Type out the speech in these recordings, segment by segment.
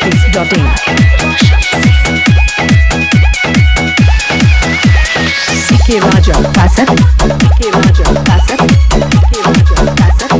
biharmasti.in. CK Raja Cassette. CK Raja Cassette. CK Raja Cassette.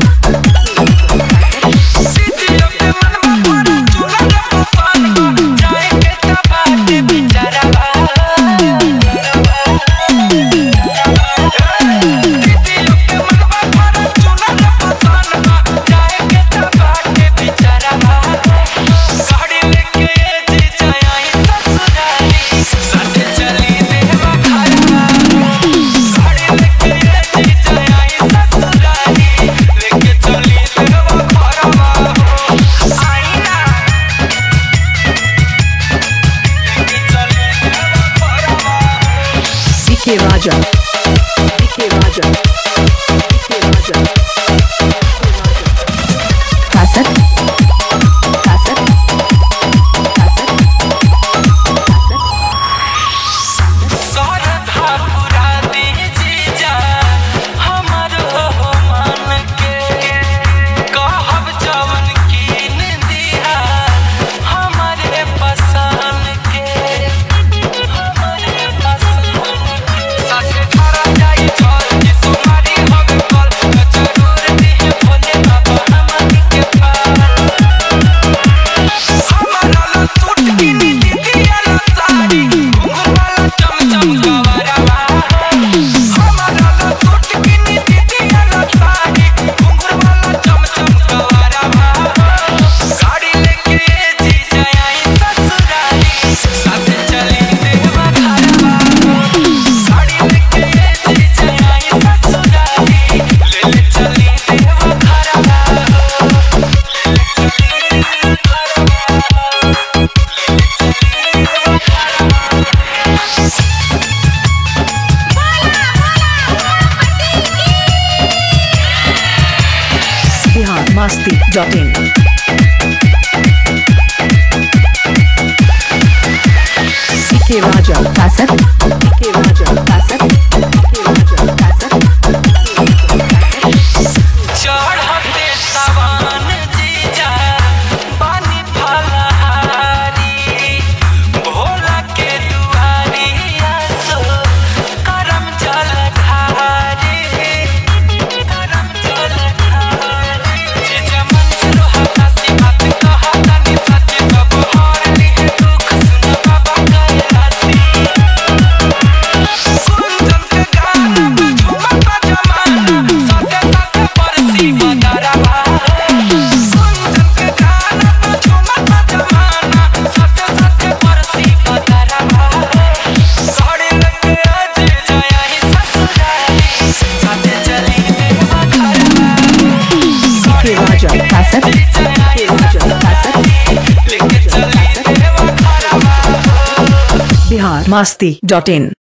CK Raja. CK Raja. CK Raja. Cassette. Cassette. Cassette. सारधा पुरा दीजी जा हमारो मन के कहब जवन कीन दिया हमारे पसंद के साथे थारा जाई छोड़ के सुमारी हवे कल जरूर दिहे भोले बाबा हमनी के पार हमारा ला सूट कीनी दीदिया ला साड़ी घुंघरू वाला चमचम गवरवा हमारा ला सूट कीनी दीदिया ला साड़ी घुंघरू वाला चमचम गवरवा गाड़ी लेके जी जाई ससुराली साथे चली देवा घरवा गाड़ी लेके जी जाई ससुराली ले चली देवा घरवा biharmasti.in. CK Raja Cassette. CK Raja Cassette. CK Raja Cassette. चढ़ते सवान जीजा पानी फलहारी भोला के दुआरी आसो करम जल ढारी जीजा मन सुनो हतासी बात कहा तनी सच सब हार ली है दुख सुन बाबा कैलासी कुंदन के गाना झूमता जमाना साथे साथे परसी बदरवा कुंदन के गाना झूमता जमाना साथे साथे परसी बदरवा साड़ी लेके आज जाई ससुराली साथे चली देवा घरवा CK Raja Cassette. CK Raja Cassette. लेके चली देवा घरवा biharmasti.in.